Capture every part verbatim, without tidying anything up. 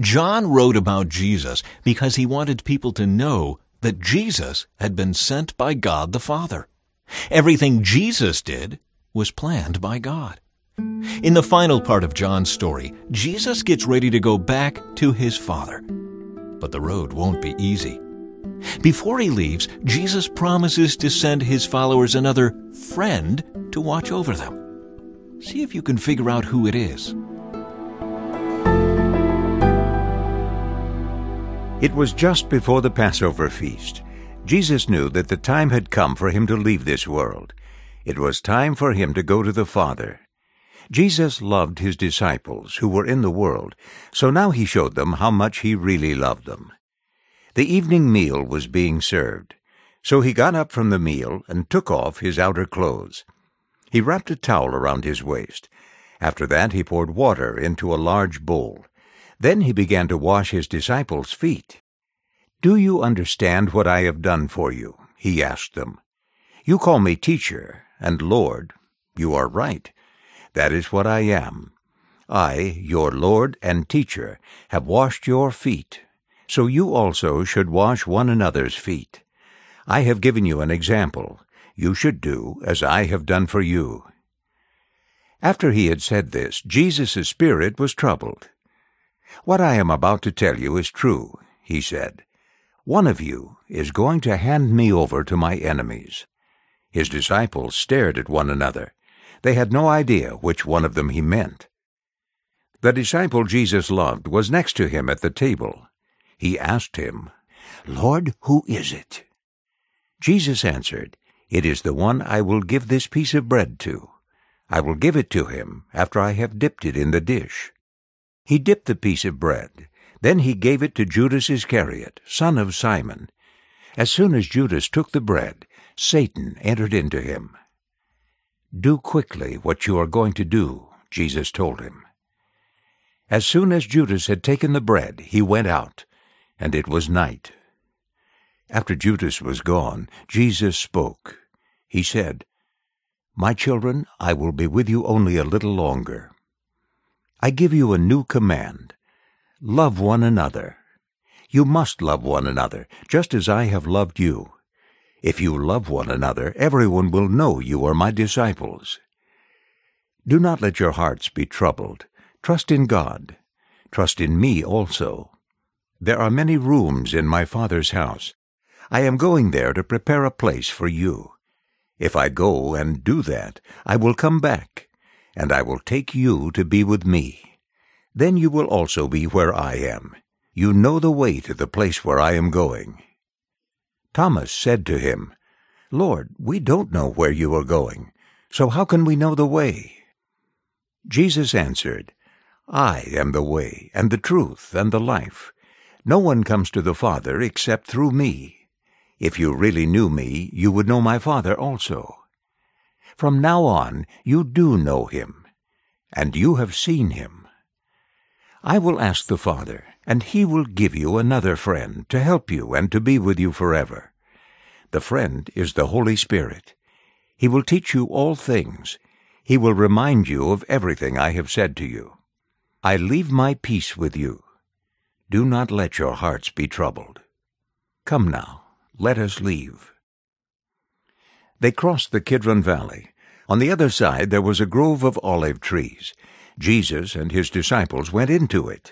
John wrote about Jesus because he wanted people to know that Jesus had been sent by God the Father. Everything Jesus did was planned by God. In the final part of John's story, Jesus gets ready to go back to his Father. But the road won't be easy. Before he leaves, Jesus promises to send his followers another friend to watch over them. See if you can figure out who it is. It was just before the Passover feast. Jesus knew that the time had come for him to leave this world. It was time for him to go to the Father. Jesus loved his disciples who were in the world, so now he showed them how much he really loved them. The evening meal was being served, so he got up from the meal and took off his outer clothes. He wrapped a towel around his waist. After that he poured water into a large bowl. Then he began to wash his disciples' feet. "Do you understand what I have done for you?" he asked them. "You call me teacher and Lord. You are right. That is what I am. I, your Lord and teacher, have washed your feet, so you also should wash one another's feet. I have given you an example. You should do as I have done for you." After he had said this, Jesus' spirit was troubled. "What I am about to tell you is true," he said. "One of you is going to hand me over to my enemies." His disciples stared at one another. They had no idea which one of them he meant. The disciple Jesus loved was next to him at the table. He asked him, "Lord, who is it?" Jesus answered, "It is the one I will give this piece of bread to. I will give it to him after I have dipped it in the dish." He dipped the piece of bread. Then he gave it to Judas Iscariot, son of Simon. As soon as Judas took the bread, Satan entered into him. "Do quickly what you are going to do," Jesus told him. As soon as Judas had taken the bread, he went out, and it was night. After Judas was gone, Jesus spoke. He said, "My children, I will be with you only a little longer. I give you a new command. Love one another. You must love one another, just as I have loved you. If you love one another, everyone will know you are my disciples. Do not let your hearts be troubled. Trust in God. Trust in me also. There are many rooms in my Father's house. I am going there to prepare a place for you. If I go and do that, I will come back, and I will take you to be with me. Then you will also be where I am. You know the way to the place where I am going." Thomas said to him, "Lord, we don't know where you are going, so how can we know the way?" Jesus answered, "I am the way, and the truth, and the life. No one comes to the Father except through me. If you really knew me, you would know my Father also. From now on you do know him, and you have seen him. I will ask the Father, and he will give you another friend to help you and to be with you forever. The friend is the Holy Spirit. He will teach you all things. He will remind you of everything I have said to you. I leave my peace with you. Do not let your hearts be troubled. Come now, let us leave." They crossed the Kidron Valley. On the other side there was a grove of olive trees. Jesus and his disciples went into it.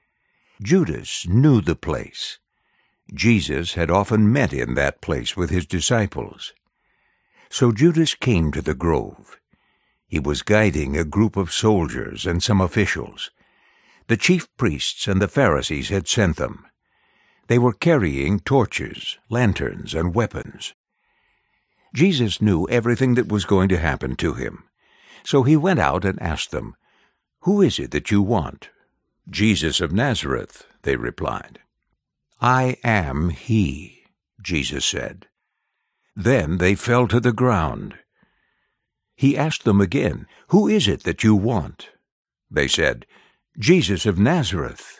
Judas knew the place. Jesus had often met in that place with his disciples. So Judas came to the grove. He was guiding a group of soldiers and some officials. The chief priests and the Pharisees had sent them. They were carrying torches, lanterns, and weapons. Jesus knew everything that was going to happen to him. So he went out and asked them, "Who is it that you want?" "Jesus of Nazareth," they replied. "I am he," Jesus said. Then they fell to the ground. He asked them again, "Who is it that you want?" They said, "Jesus of Nazareth."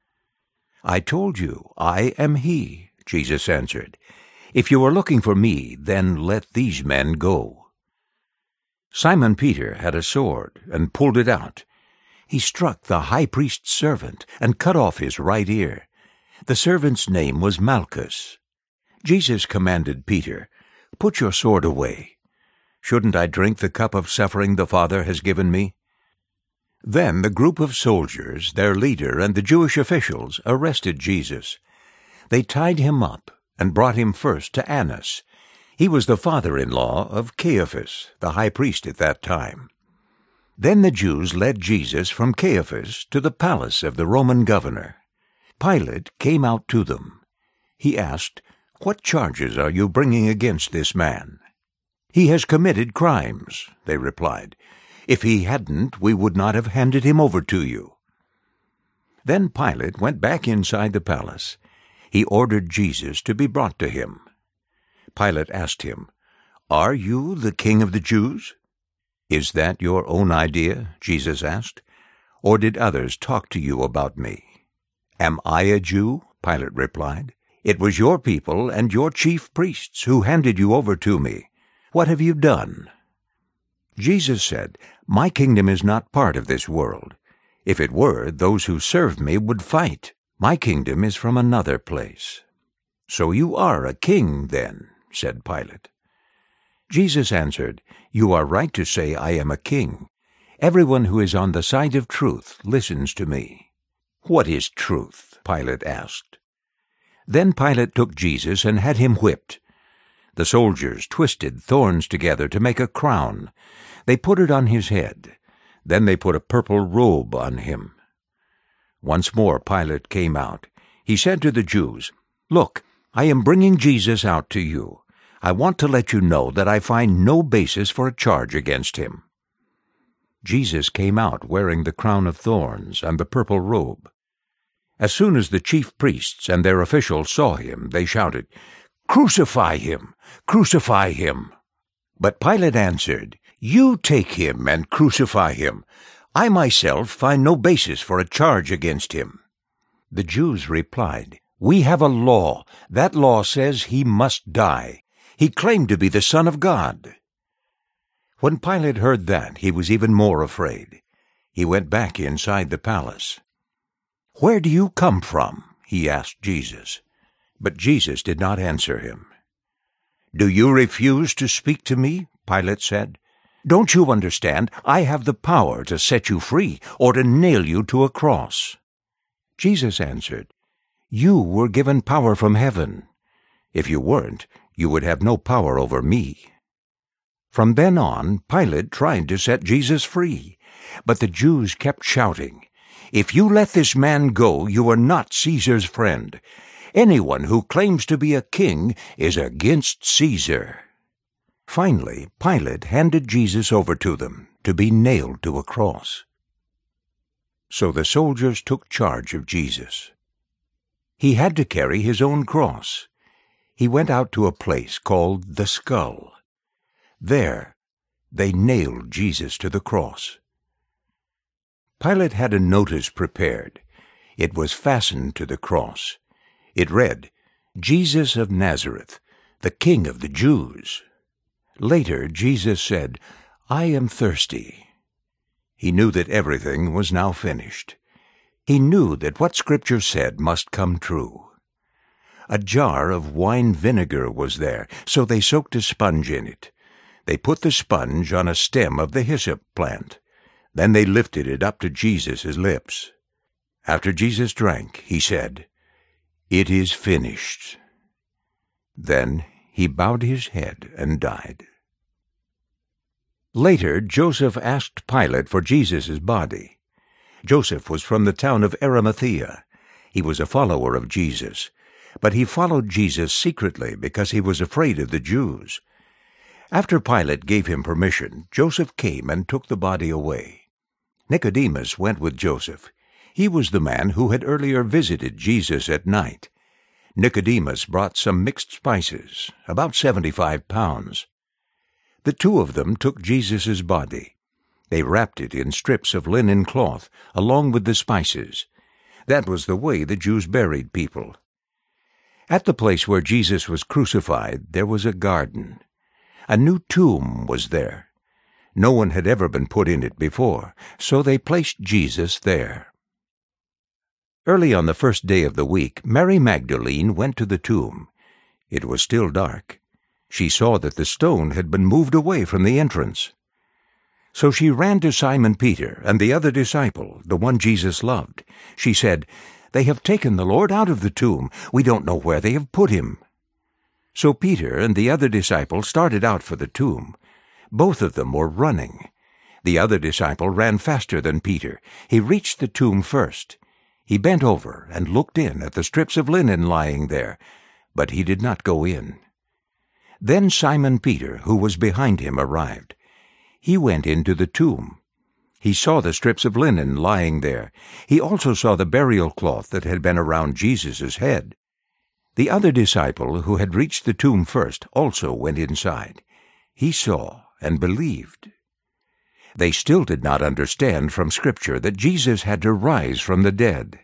"I told you, I am he," Jesus answered. "If you are looking for me, then let these men go." Simon Peter had a sword and pulled it out. He struck the high priest's servant and cut off his right ear. The servant's name was Malchus. Jesus commanded Peter, "Put your sword away. Shouldn't I drink the cup of suffering the Father has given me?" Then the group of soldiers, their leader, and the Jewish officials arrested Jesus. They tied him up and brought him first to Annas. He was the father-in-law of Caiaphas, the high priest at that time. Then the Jews led Jesus from Caiaphas to the palace of the Roman governor. Pilate came out to them. He asked, "What charges are you bringing against this man?" "He has committed crimes," they replied. "If he hadn't, we would not have handed him over to you." Then Pilate went back inside the palace. He ordered Jesus to be brought to him. Pilate asked him, "Are you the king of the Jews?" "Is that your own idea?" Jesus asked. "Or did others talk to you about me?" "Am I a Jew?" Pilate replied. "It was your people and your chief priests who handed you over to me. What have you done?" Jesus said, "My kingdom is not part of this world. If it were, those who serve me would fight. My kingdom is from another place." "So you are a king, then," said Pilate. Jesus answered, "You are right to say I am a king. Everyone who is on the side of truth listens to me." "What is truth?" Pilate asked. Then Pilate took Jesus and had him whipped. The soldiers twisted thorns together to make a crown. They put it on his head. Then they put a purple robe on him. Once more Pilate came out. He said to the Jews, "Look, I am bringing Jesus out to you. I want to let you know that I find no basis for a charge against him." Jesus came out wearing the crown of thorns and the purple robe. As soon as the chief priests and their officials saw him, they shouted, "Crucify him! Crucify him!" But Pilate answered, "You take him and crucify him. I myself find no basis for a charge against him." The Jews replied, "We have a law. That law says he must die. He claimed to be the Son of God." When Pilate heard that, he was even more afraid. He went back inside the palace. "Where do you come from?" he asked Jesus. But Jesus did not answer him. "Do you refuse to speak to me?" Pilate said. "Don't you understand? I have the power to set you free or to nail you to a cross." Jesus answered, "You were given power from heaven. If you weren't, you would have no power over me." From then on, Pilate tried to set Jesus free, but the Jews kept shouting, "If you let this man go, you are not Caesar's friend. Anyone who claims to be a king is against Caesar." Finally, Pilate handed Jesus over to them to be nailed to a cross. So the soldiers took charge of Jesus. He had to carry his own cross. He went out to a place called the Skull. There, they nailed Jesus to the cross. Pilate had a notice prepared. It was fastened to the cross. It read, "Jesus of Nazareth, the King of the Jews." Later, Jesus said, "I am thirsty." He knew that everything was now finished. He knew that what Scripture said must come true. A jar of wine vinegar was there, so they soaked a sponge in it. They put the sponge on a stem of the hyssop plant. Then they lifted it up to Jesus' lips. After Jesus drank, he said, "It is finished." Then he bowed his head and died. Later, Joseph asked Pilate for Jesus' body. Joseph was from the town of Arimathea. He was a follower of Jesus, but he followed Jesus secretly because he was afraid of the Jews. After Pilate gave him permission, Joseph came and took the body away. Nicodemus went with Joseph. He was the man who had earlier visited Jesus at night. Nicodemus brought some mixed spices, about seventy-five pounds. The two of them took Jesus' body. They wrapped it in strips of linen cloth, along with the spices. That was the way the Jews buried people. At the place where Jesus was crucified, there was a garden. A new tomb was there. No one had ever been put in it before, so they placed Jesus there. Early on the first day of the week, Mary Magdalene went to the tomb. It was still dark. She saw that the stone had been moved away from the entrance. So she ran to Simon Peter and the other disciple, the one Jesus loved. She said, "They have taken the Lord out of the tomb. We don't know where they have put him." So Peter and the other disciple started out for the tomb. Both of them were running. The other disciple ran faster than Peter. He reached the tomb first. He bent over and looked in at the strips of linen lying there, but he did not go in. Then Simon Peter, who was behind him, arrived. He went into the tomb. He saw the strips of linen lying there. He also saw the burial cloth that had been around Jesus' head. The other disciple, who had reached the tomb first, also went inside. He saw and believed. They still did not understand from Scripture that Jesus had to rise from the dead.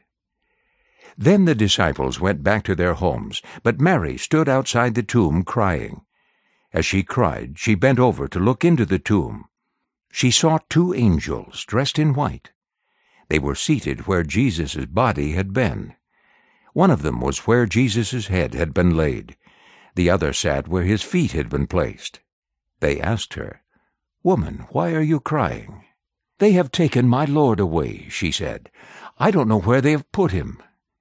Then the disciples went back to their homes, but Mary stood outside the tomb crying. As she cried, she bent over to look into the tomb. She saw two angels dressed in white. They were seated where Jesus' body had been. One of them was where Jesus' head had been laid. The other sat where his feet had been placed. They asked her, "Woman, why are you crying?" "They have taken my Lord away," she said. "I don't know where they have put him."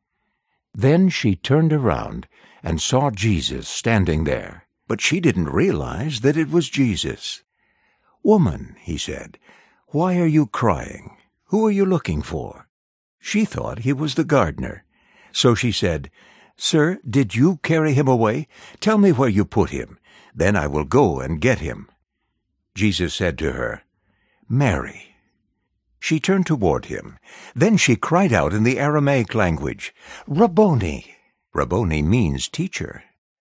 Then she turned around and saw Jesus standing there. But she didn't realize that it was Jesus. "Woman," he said, "why are you crying? Who are you looking for?" She thought he was the gardener. So she said, "Sir, did you carry him away? Tell me where you put him. Then I will go and get him." Jesus said to her, "Mary." She turned toward him. Then she cried out in the Aramaic language, "Rabboni." Rabboni means teacher.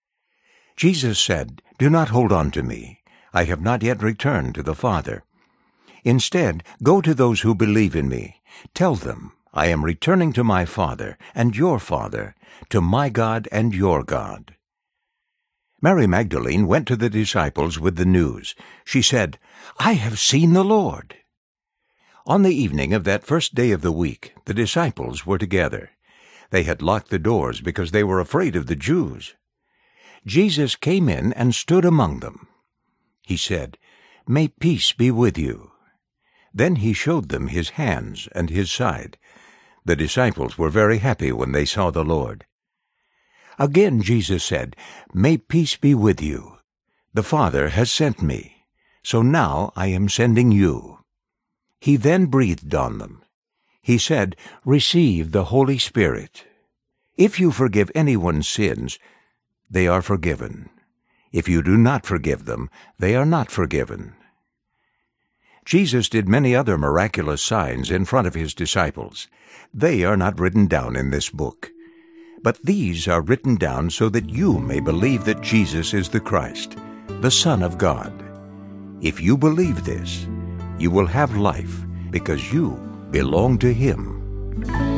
Jesus said, "Do not hold on to me. I have not yet returned to the Father. Instead, go to those who believe in me. Tell them, I am returning to my Father and your Father, to my God and your God." Mary Magdalene went to the disciples with the news. She said, "I have seen the Lord." On the evening of that first day of the week, the disciples were together. They had locked the doors because they were afraid of the Jews. Jesus came in and stood among them. He said, "May peace be with you." Then he showed them his hands and his side. The disciples were very happy when they saw the Lord. Again Jesus said, "May peace be with you. The Father has sent me, so now I am sending you." He then breathed on them. He said, "Receive the Holy Spirit. If you forgive anyone's sins, they are forgiven. If you do not forgive them, they are not forgiven." Jesus did many other miraculous signs in front of his disciples. They are not written down in this book. But these are written down so that you may believe that Jesus is the Christ, the Son of God. If you believe this, you will have life because you belong to him.